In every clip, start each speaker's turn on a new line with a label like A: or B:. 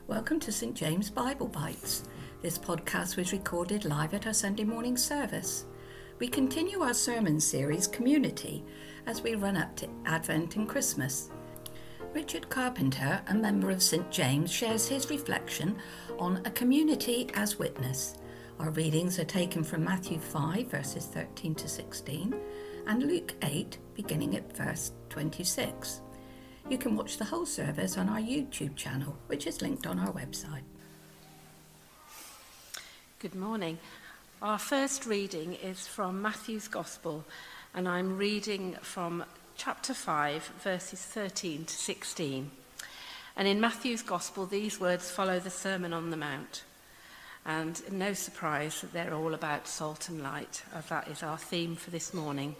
A: Welcome to St James Bible Bites. This podcast was recorded live at our Sunday morning service. We continue our sermon series, Community, as we run up to Advent and Christmas. Richard Carpenter, a member of St James, shares his reflection on a community as witness. Our readings are taken from Matthew 5, verses 13 to 16, and Luke 8, beginning at verse 26. You can watch the whole service on our YouTube channel, which is linked on our website.
B: Good morning. Our first reading is from Matthew's Gospel, and I'm reading from chapter 5, verses 13 to 16. And in Matthew's Gospel, these words follow the Sermon on the Mount. And no surprise that they're all about salt and light, as that is our theme for this morning.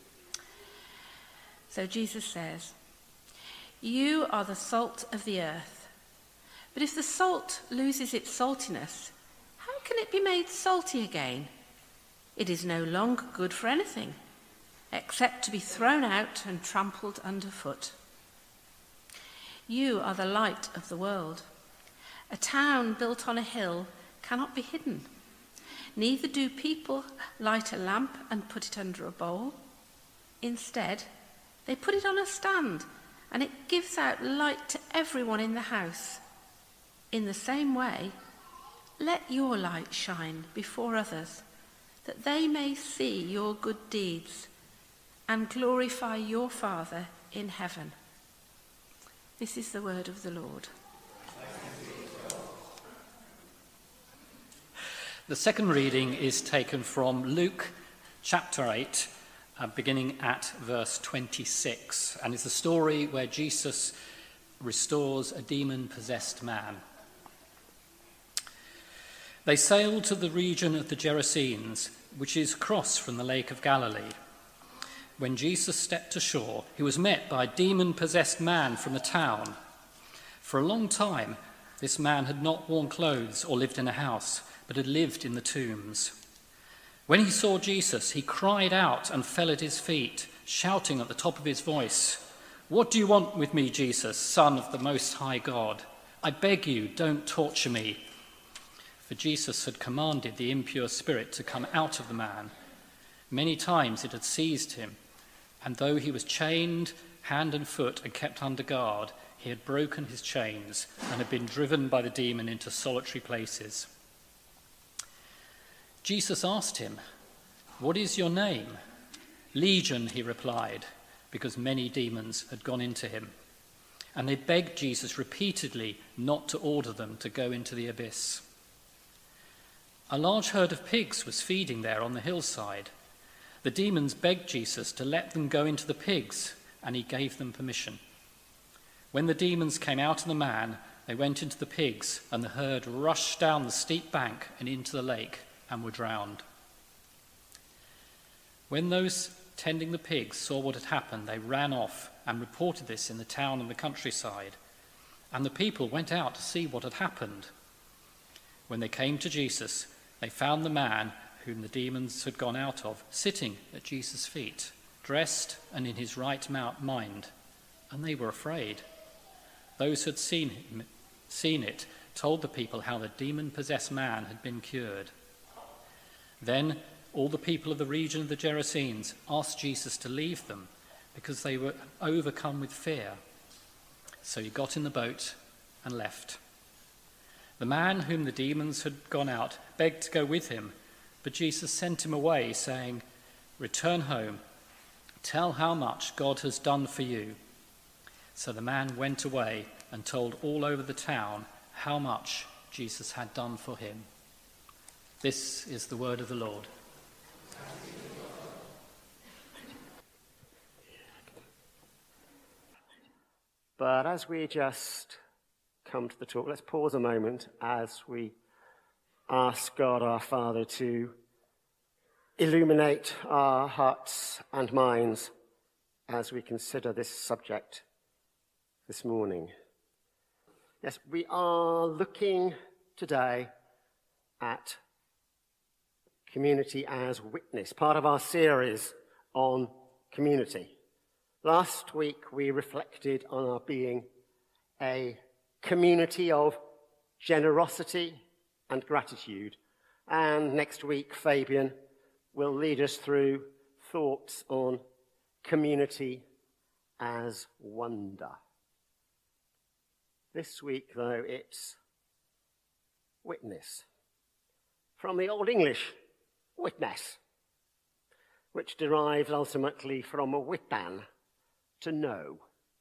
B: So Jesus says, "You are the salt of the earth. But if the salt loses its saltiness, how can it be made salty again? It is no longer good for anything, except to be thrown out and trampled underfoot. You are the light of the world. A town built on a hill cannot be hidden. Neither do people light a lamp and put it under a bowl. Instead, they put it on a stand, and it gives out light to everyone in the house. In the same way, let your light shine before others, that they may see your good deeds and glorify your Father in heaven." This is the word of the Lord.
C: The second reading is taken from Luke chapter 8, beginning at verse 26, and it's a story where Jesus restores a demon-possessed man. They sailed to the region of the Gerasenes, which is across from the Lake of Galilee. When Jesus stepped ashore, he was met by a demon-possessed man from the town. For a long time, this man had not worn clothes or lived in a house, but had lived in the tombs. When he saw Jesus, he cried out and fell at his feet, shouting at the top of his voice, "What do you want with me, Jesus, Son of the Most High God? I beg you, don't torture me." For Jesus had commanded the impure spirit to come out of the man. Many times it had seized him, and though he was chained hand and foot and kept under guard, he had broken his chains and had been driven by the demon into solitary places. Jesus asked him, "What is your name?" "Legion," he replied, because many demons had gone into him. And they begged Jesus repeatedly not to order them to go into the abyss. A large herd of pigs was feeding there on the hillside. The demons begged Jesus to let them go into the pigs, and he gave them permission. When the demons came out of the man, they went into the pigs, and the herd rushed down the steep bank and into the lake and were drowned. When those tending the pigs saw what had happened, they ran off and reported this in the town and the countryside, and the people went out to see what had happened. When they came to Jesus, they found the man whom the demons had gone out of sitting at Jesus' feet, dressed and in his right mind, and they were afraid. Those who had seen it told the people how the demon-possessed man had been cured. Then all the people of the region of the Gerasenes asked Jesus to leave them because they were overcome with fear. So he got in the boat and left. The man whom the demons had gone out begged to go with him, but Jesus sent him away, saying, "Return home, tell how much God has done for you." So the man went away and told all over the town how much Jesus had done for him. This is the word of the Lord.
D: But as we just come to the talk, let's pause a moment as we ask God our Father to illuminate our hearts and minds as we consider this subject this morning. Yes, we are looking today at community as witness, part of our series on community. Last week we reflected on our being a community of generosity and gratitude. And next week, Fabian will lead us through thoughts on community as wonder. This week, though, it's witness. From the Old English, witness, which derives ultimately from a witan, to know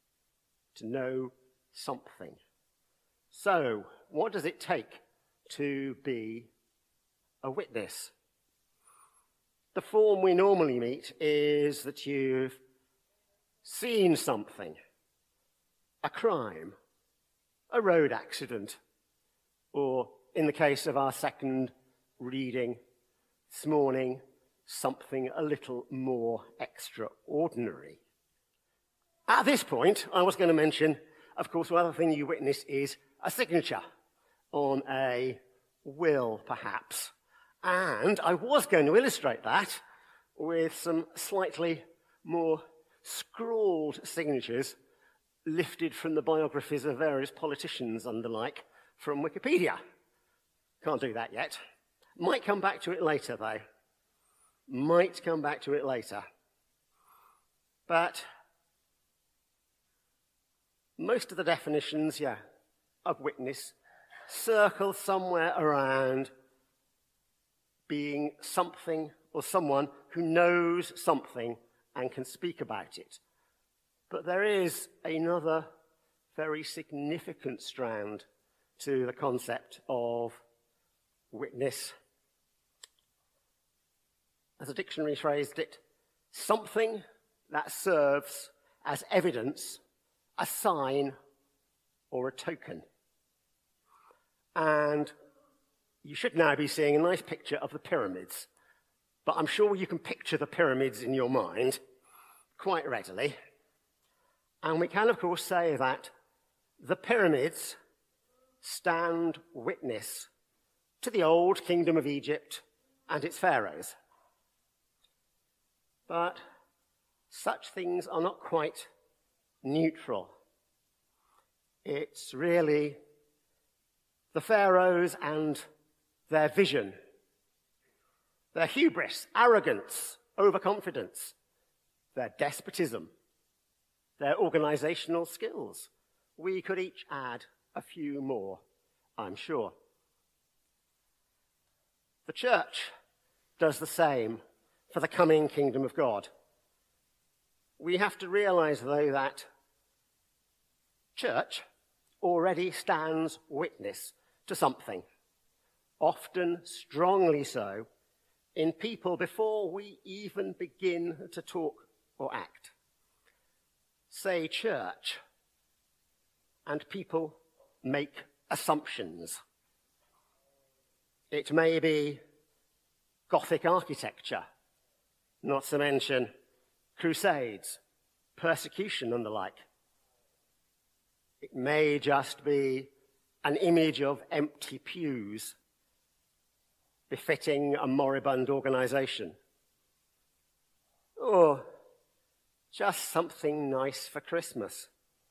D: something. So, what does it take to be a witness? The form we normally meet is that you've seen something, a crime, a road accident, or in the case of our second reading this morning, something a little more extraordinary. At this point, I was going to mention, of course, one other thing you witness is a signature on a will, perhaps. And I was going to illustrate that with some slightly more scrawled signatures lifted from the biographies of various politicians and the like from Wikipedia. Can't do that yet. Might come back to it later, though. Might come back to it later. But most of the definitions, of witness circle somewhere around being something or someone who knows something and can speak about it. But there is another very significant strand to the concept of witness. As a dictionary phrased it, something that serves as evidence, a sign, or a token. And you should now be seeing a nice picture of the pyramids. But I'm sure you can picture the pyramids in your mind quite readily. And we can, of course, say that the pyramids stand witness to the old kingdom of Egypt and its pharaohs. But such things are not quite neutral. It's really the pharaohs and their vision, their hubris, arrogance, overconfidence, their despotism, their organizational skills. We could each add a few more, I'm sure. The church does the same for the coming kingdom of God. We have to realize, though, that church already stands witness to something, often strongly so, in people before we even begin to talk or act. Say church, and people make assumptions. It may be Gothic architecture, not to mention crusades, persecution and the like. It may just be an image of empty pews befitting a moribund organization. Or just something nice for Christmas,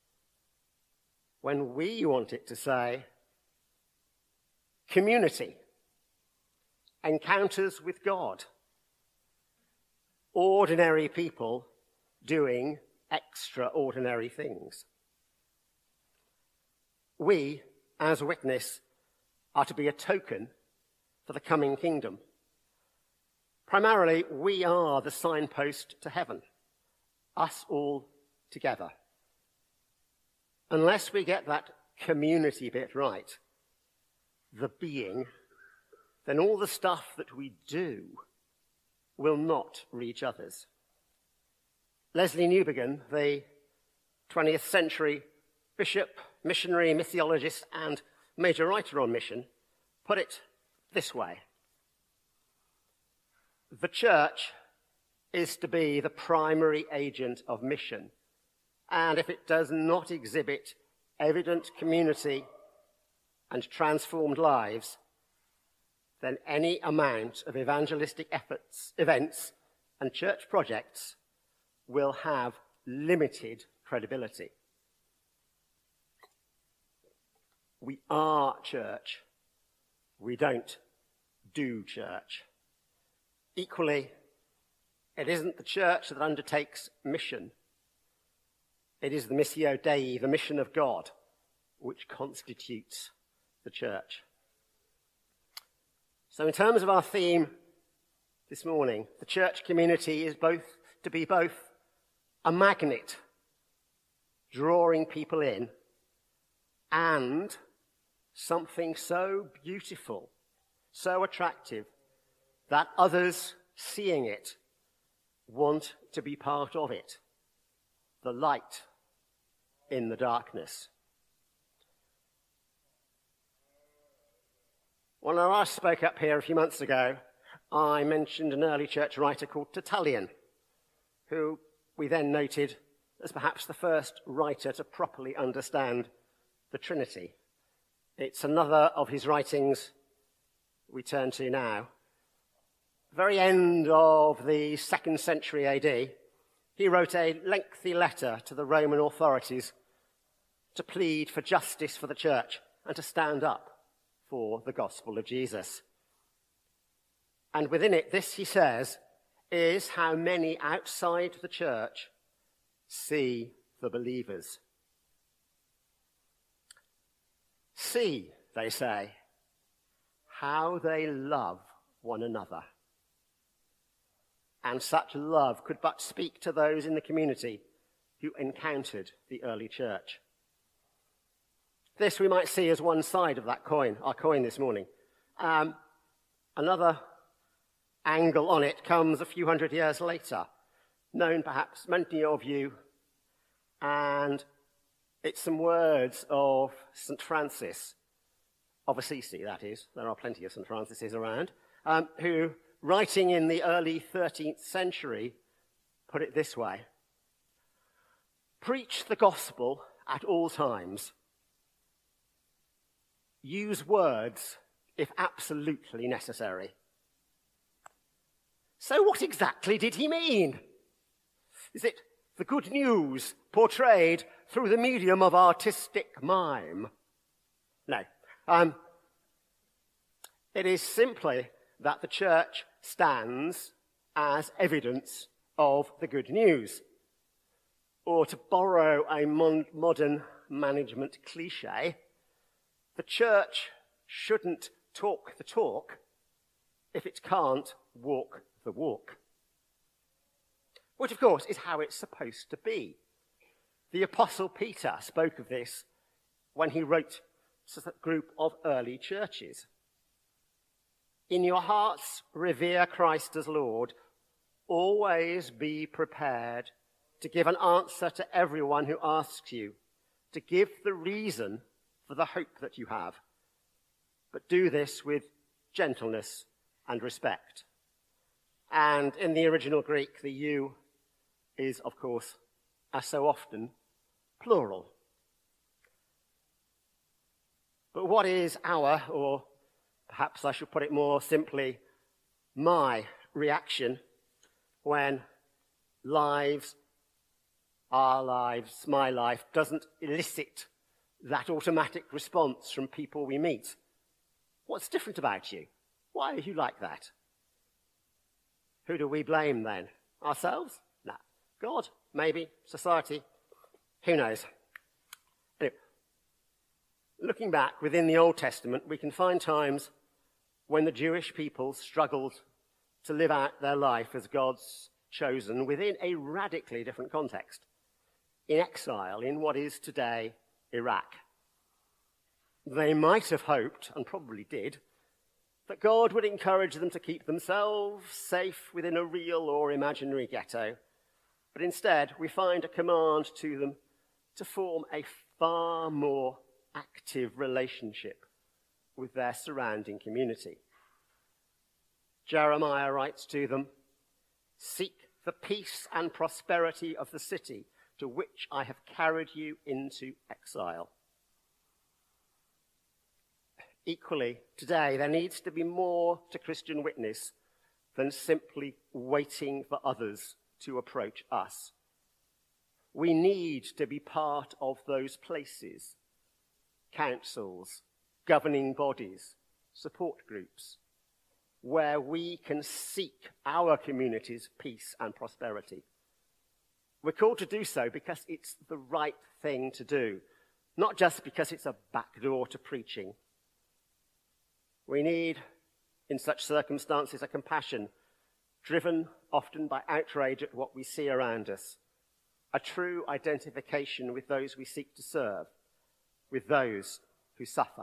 D: when we want it to say community, encounters with God, ordinary people doing extraordinary things. We, as a witness, are to be a token for the coming kingdom. Primarily, we are the signpost to heaven, us all together. Unless we get that community bit right, the being, then all the stuff that we do will not reach others. Leslie Newbigin, the 20th century bishop, missionary, missiologist, and major writer on mission, put it this way. The church is to be the primary agent of mission, and if it does not exhibit evident community and transformed lives, then any amount of evangelistic events, and church projects will have limited credibility. We are church. We don't do church. Equally, it isn't the church that undertakes mission. It is the Missio Dei, the mission of God, which constitutes the church. So in terms of our theme this morning, the church community is to be both a magnet, drawing people in, and something so beautiful, so attractive, that others seeing it want to be part of it. The light in the darkness. When I last spoke up here a few months ago, I mentioned an early church writer called Tertullian, who we then noted as perhaps the first writer to properly understand the Trinity. It's another of his writings we turn to now. Very end of the 2nd century AD, he wrote a lengthy letter to the Roman authorities to plead for justice for the church and to stand up for the gospel of Jesus. And within it, this, he says, is how many outside the church see the believers. See, they say, how they love one another. And such love could but speak to those in the community who encountered the early church. This we might see as one side of that coin, our coin this morning. Another angle on it comes a few hundred years later, known perhaps many of you, and it's some words of St. Francis of Assisi, that is. There are plenty of St. Francises around, who, writing in the early 13th century, put it this way: preach the gospel at all times. Use words if absolutely necessary. So what exactly did he mean? Is it the good news portrayed through the medium of artistic mime? No. It is simply that the church stands as evidence of the good news. Or to borrow a modern management cliche, the church shouldn't talk the talk if it can't walk the walk. Which, of course, is how it's supposed to be. The Apostle Peter spoke of this when he wrote to a group of early churches. In your hearts, revere Christ as Lord. Always be prepared to give an answer to everyone who asks you, to give the reason for the hope that you have. But do this with gentleness and respect. And in the original Greek, the you is, of course, as so often, plural. But what is our, or perhaps I should put it more simply, my reaction when lives, our lives, my life, doesn't elicit that automatic response from people we meet? What's different about you? Why are you like that? Who do we blame then? Ourselves? No. God? Maybe. Society? Who knows? Anyway, looking back within the Old Testament, we can find times when the Jewish people struggled to live out their life as God's chosen within a radically different context, in exile in what is today Iraq. They might have hoped, and probably did, that God would encourage them to keep themselves safe within a real or imaginary ghetto. But instead, we find a command to them to form a far more active relationship with their surrounding community. Jeremiah writes to them, "Seek the peace and prosperity of the city to which I have carried you into exile." Equally, today, there needs to be more to Christian witness than simply waiting for others to approach us. We need to be part of those places councils, governing bodies, support groups, where we can seek our community's peace and prosperity. We're called to do so because it's the right thing to do, not just because it's a backdoor to preaching. We need, in such circumstances, a compassion driven often by outrage at what we see around us, a true identification with those we seek to serve, with those who suffer.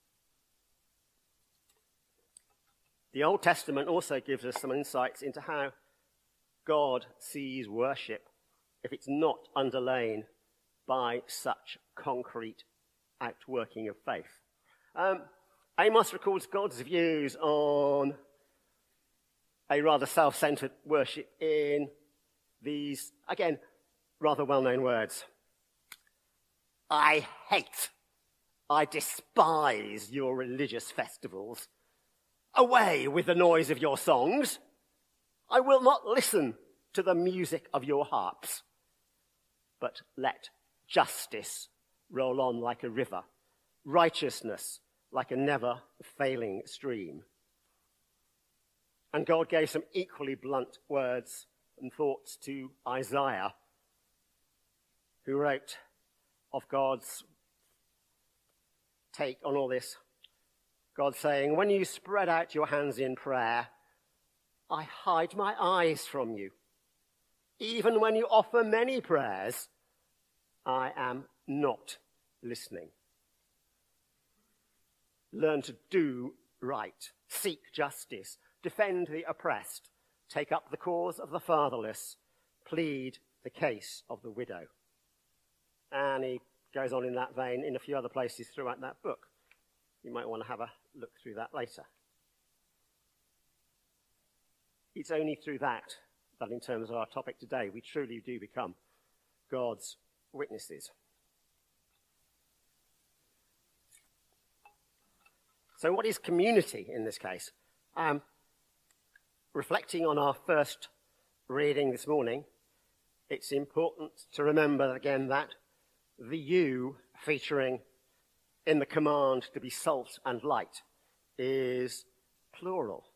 D: The Old Testament also gives us some insights into how God sees worship if it's not underlain by such concrete outworking of faith. Amos records God's views on a rather self-centered worship in these, again, rather well-known words. I despise your religious festivals. Away with the noise of your songs. I will not listen to the music of your harps. But let justice roll on like a river, righteousness like a never-failing stream. And God gave some equally blunt words and thoughts to Isaiah, who wrote of God's take on all this. God saying, when you spread out your hands in prayer, I hide my eyes from you. Even when you offer many prayers, I am not listening. Learn to do right, seek justice, defend the oppressed, take up the cause of the fatherless, plead the case of the widow. And he goes on in that vein in a few other places throughout that book. You might want to have a look through that later. It's only through that in terms of our topic today, we truly do become God's witnesses. So what is community in this case? Reflecting on our first reading this morning, it's important to remember again that the you featuring in the command to be salt and light is plural.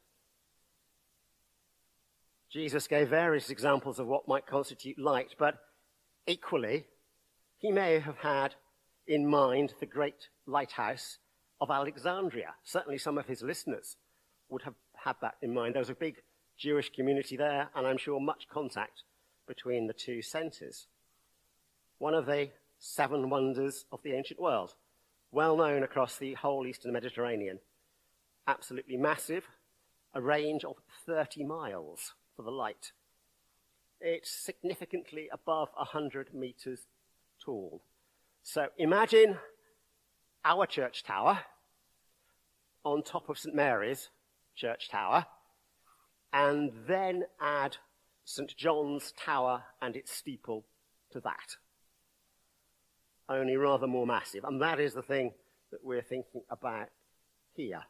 D: Jesus gave various examples of what might constitute light, but equally, he may have had in mind the great lighthouse of Alexandria. Certainly some of his listeners would have had that in mind. There was a big Jewish community there, and I'm sure much contact between the two centres. One of the 7 wonders of the ancient world, well known across the whole eastern Mediterranean. Absolutely massive, a range of 30 miles for the light. It's significantly above 100 meters tall. So imagine our church tower on top of St. Mary's church tower, and then add St. John's Tower and its steeple to that. Only rather more massive. And that is the thing that we're thinking about here.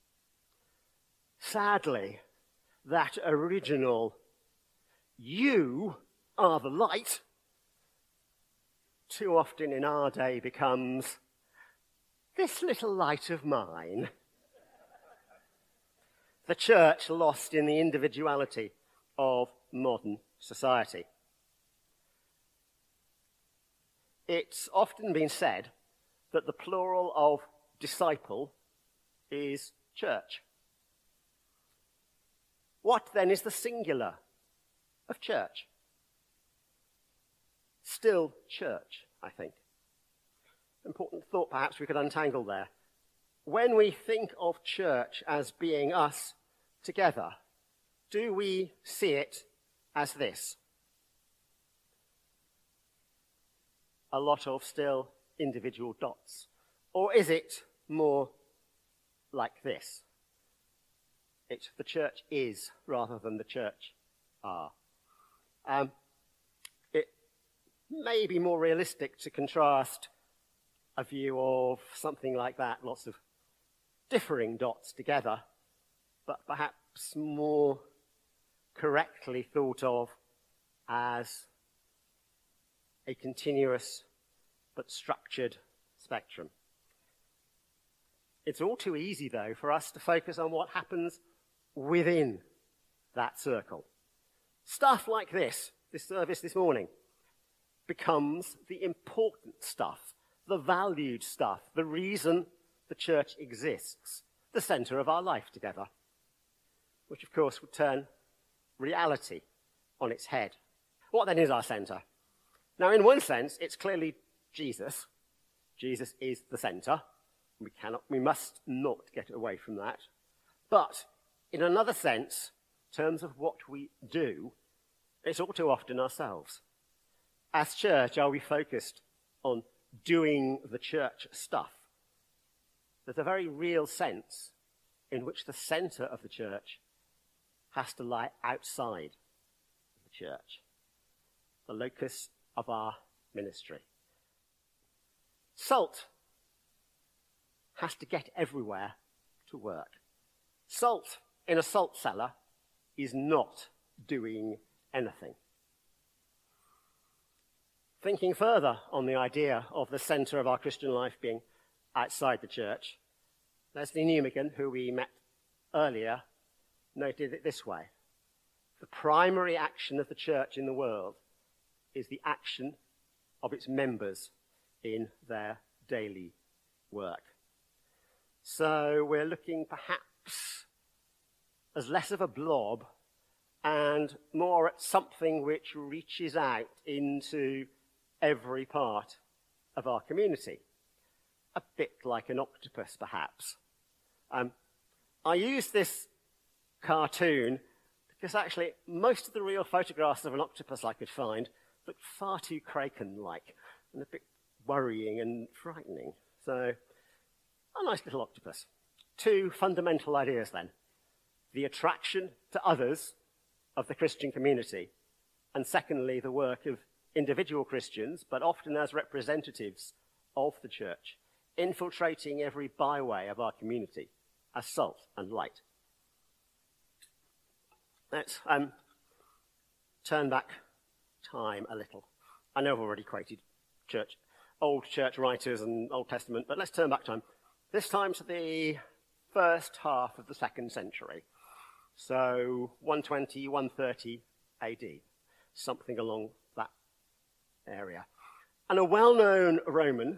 D: Sadly, that original, you are the light, too often in our day becomes, this little light of mine. The church lost in the individuality of modern society. It's often been said that the plural of disciple is church. What then is the singular of church? Still church, I think. Important thought perhaps we could untangle there. When we think of church as being us together, do we see it as this? A lot of still individual dots? Or is it more like this? It's the church is rather than the church are. It may be more realistic to contrast a view of something like that, lots of differing dots together, but perhaps more correctly thought of as a continuous but structured spectrum. It's all too easy, though, for us to focus on what happens within that circle. Stuff like this service this morning, becomes the important stuff, the valued stuff, the reason the church exists, the centre of our life together, which of course would turn reality on its head. What then is our centre? Now, in one sense, it's clearly Jesus. Jesus is the centre. We must not get away from that. But in another sense, in terms of what we do, it's all too often ourselves. As church, are we focused on doing the church stuff? There's a very real sense in which the centre of the church has to lie outside the church, the locus of our ministry. Salt has to get everywhere to work. Salt in a salt cellar is not doing anything. Thinking further on the idea of the centre of our Christian life being outside the church, Leslie Newmigan, who we met earlier, noted it this way: the primary action of the church in the world is the action of its members in their daily work. So we're looking perhaps as less of a blob and more at something which reaches out into every part of our community. A bit like an octopus, perhaps. I use this cartoon because actually most of the real photographs of an octopus I could find looked far too kraken-like and a bit worrying and frightening. So, a nice little octopus. Two fundamental ideas then. The attraction to others of the Christian community, and secondly, the work of individual Christians, but often as representatives of the church, infiltrating every byway of our community as salt and light. Let's turn back time a little. I know I've already quoted old church writers and Old Testament, but let's turn back time. This time to the first half of the 2nd century. So 120, 130 AD, something along that area. And a well-off Roman,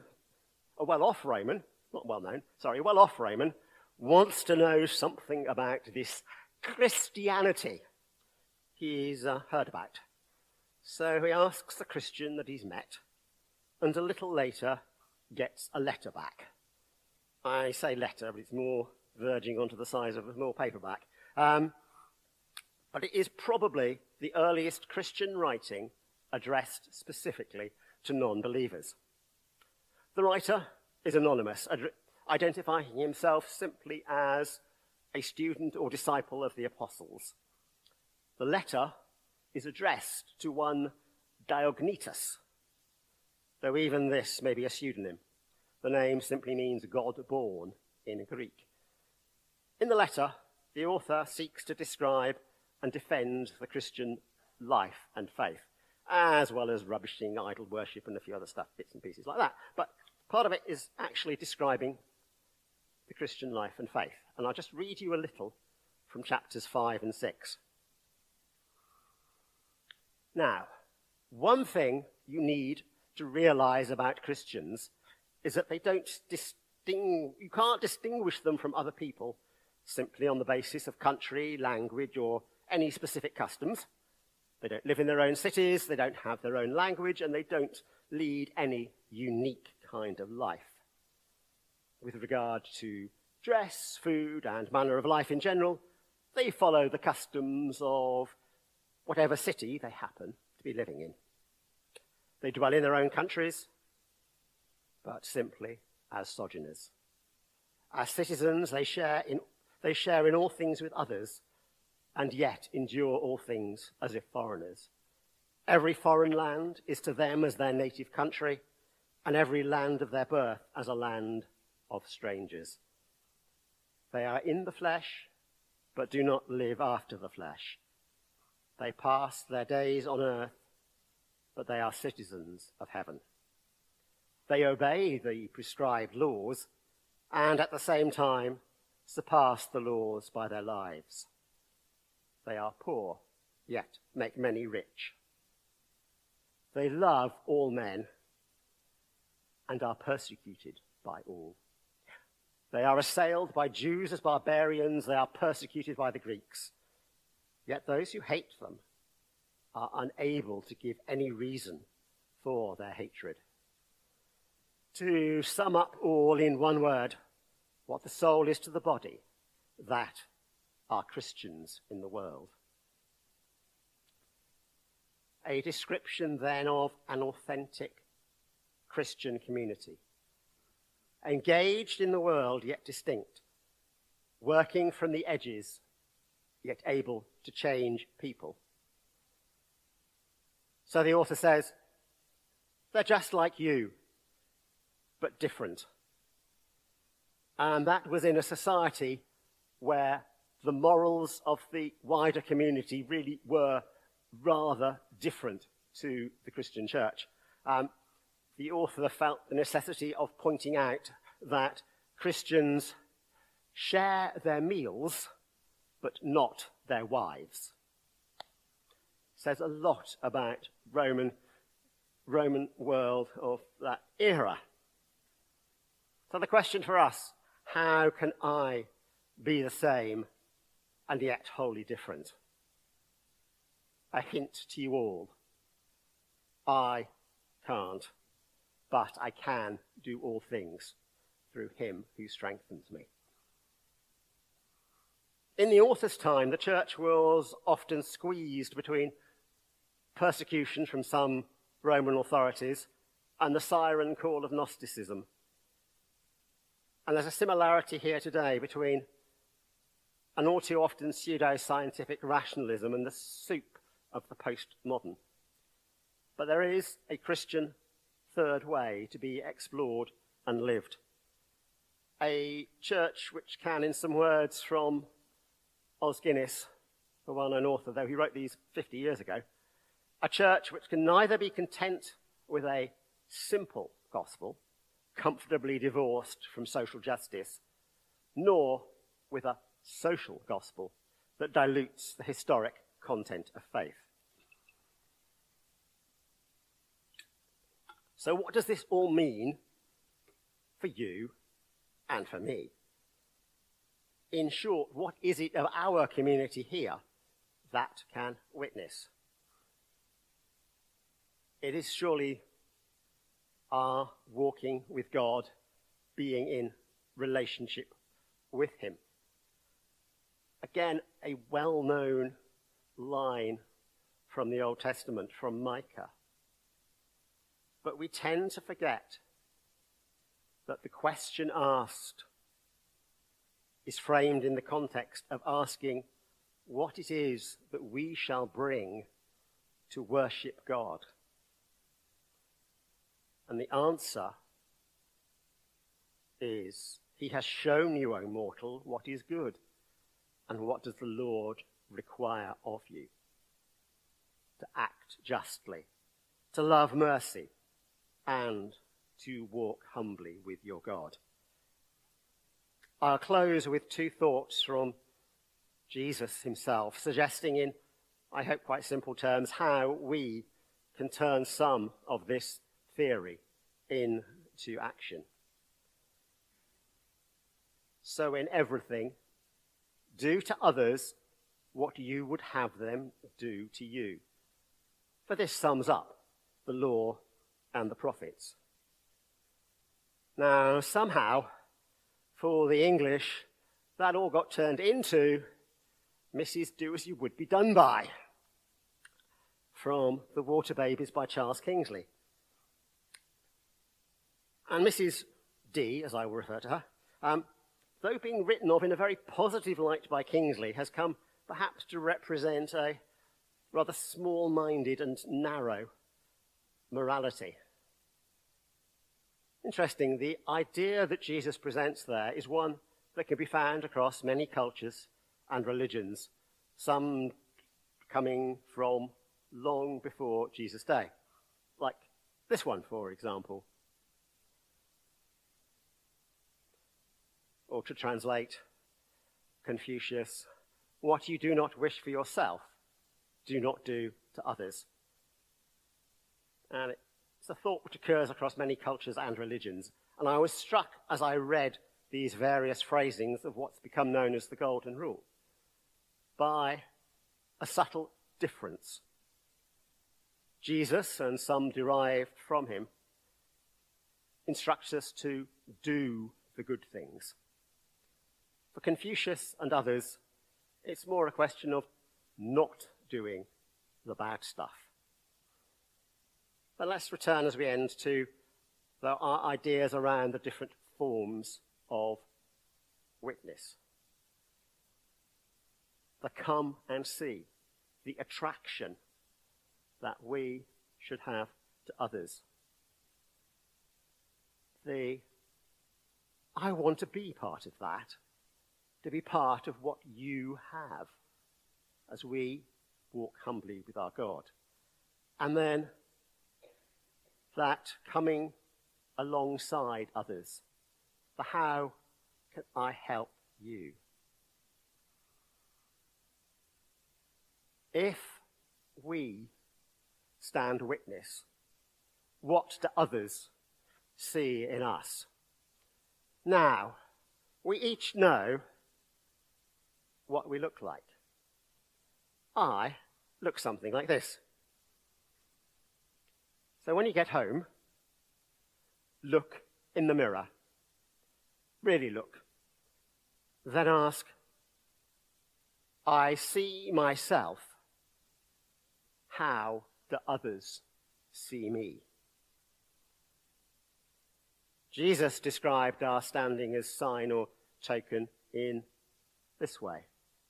D: wants to know something about this Christianity he's heard about. So he asks the Christian that he's met, and a little later gets a letter back. I say letter, but it's more verging onto the size of a small paperback. But it is probably the earliest Christian writing addressed specifically to non-believers. The writer is anonymous, identifying himself simply as a student or disciple of the apostles. The letter is addressed to one Diognetus, though even this may be a pseudonym. The name simply means God-born in Greek. In the letter, the author seeks to describe and defend the Christian life and faith, as well as rubbishing idol worship and a few other stuff, bits and pieces like that. But part of it is actually describing the Christian life and faith. And I'll just read you a little from chapters 5 and 6. Now, one thing you need to realize about Christians is that they don't you can't distinguish them from other people simply on the basis of country, language, or any specific customs. They don't live in their own cities, they don't have their own language, and they don't lead any unique kind of life. With regard to dress, food, and manner of life in general, they follow the customs of whatever city they happen to be living in. They dwell in their own countries, but simply as sojourners. As citizens, they share in all things with others, and yet endure all things as if foreigners. Every foreign land is to them as their native country, and every land of their birth as a land of strangers. They are in the flesh, but do not live after the flesh. They pass their days on earth, but they are citizens of heaven. They obey the prescribed laws and at the same time surpass the laws by their lives. They are poor, yet make many rich. They love all men and are persecuted by all. They are assailed by Jews as barbarians. They are persecuted by the Greeks. Yet those who hate them are unable to give any reason for their hatred. To sum up all in one word, what the soul is to the body, that are Christians in the world. A description then of an authentic Christian community, engaged in the world yet distinct, working from the edges yet able to change people. So the author says, they're just like you, but different. And that was in a society where the morals of the wider community really were rather different to the Christian church. The author felt the necessity of pointing out that Christians share their meals, but not their wives. Says a lot about Roman world of that era. So the question for us, how can I be the same and yet wholly different? A hint to you all. I can't, but I can do all things through him who strengthens me. In the author's time, the church was often squeezed between persecution from some Roman authorities and the siren call of Gnosticism. And there's a similarity here today between an all too often pseudo-scientific rationalism and the soup of the postmodern. But there is a Christian third way to be explored and lived. A church which can, in some words from Os Guinness, the well-known author, though he wrote these 50 years ago, a church which can neither be content with a simple gospel, comfortably divorced from social justice, nor with a social gospel that dilutes the historic content of faith. So what does this all mean for you and for me? In short, what is it of our community here that can witness? It is surely our walking with God, being in relationship with him. Again, a well-known line from the Old Testament, from Micah. But we tend to forget that the question asked is framed in the context of asking what it is that we shall bring to worship God. And the answer is, he has shown you, O mortal, what is good, and what does the Lord require of you? To act justly, to love mercy, and to walk humbly with your God. I'll close with two thoughts from Jesus himself, suggesting in, I hope, quite simple terms, how we can turn some of this theory into action. So in everything, do to others what you would have them do to you. For this sums up the law and the prophets. Now, somehow, for the English, that all got turned into Mrs. Do As You Would Be Done By, from The Water Babies by Charles Kingsley. And Mrs. D, as I will refer to her, though being written of in a very positive light by Kingsley, has come perhaps to represent a rather small-minded and narrow morality. Interesting, the idea that Jesus presents there is one that can be found across many cultures and religions, some coming from long before Jesus' day, like this one, for example. or to translate Confucius, what you do not wish for yourself, do not do to others. And it's a thought which occurs across many cultures and religions. And I was struck as I read these various phrasings of what's become known as the Golden Rule by a subtle difference. Jesus, and some derived from him, instructs us to do the good things. For Confucius and others, it's more a question of not doing the bad stuff. But let's return as we end to our ideas around the different forms of witness. The come and see, the attraction that we should have to others. I want to be part of that, to be part of what you have as we walk humbly with our God. And then that coming alongside others, the how can I help you? If we stand witness, what do others see in us? Now, we each know what we look like. I look something like this. So when you get home, look in the mirror. Really look. Then ask, I see myself. How do others see me? Jesus described our standing as sign or token in this way.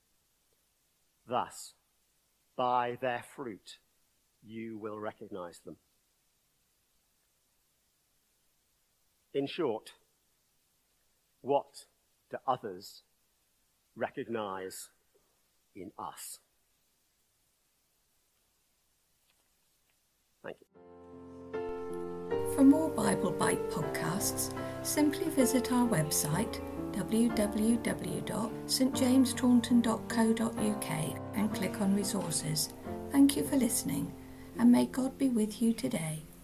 D: Thus, by their fruit, you will recognize them. In short, what do others recognize in us? Thank you.
A: For more Bible Bite podcasts, simply visit our website www.stjamestaunton.co.uk and click on resources. Thank you for listening, and may God be with you today.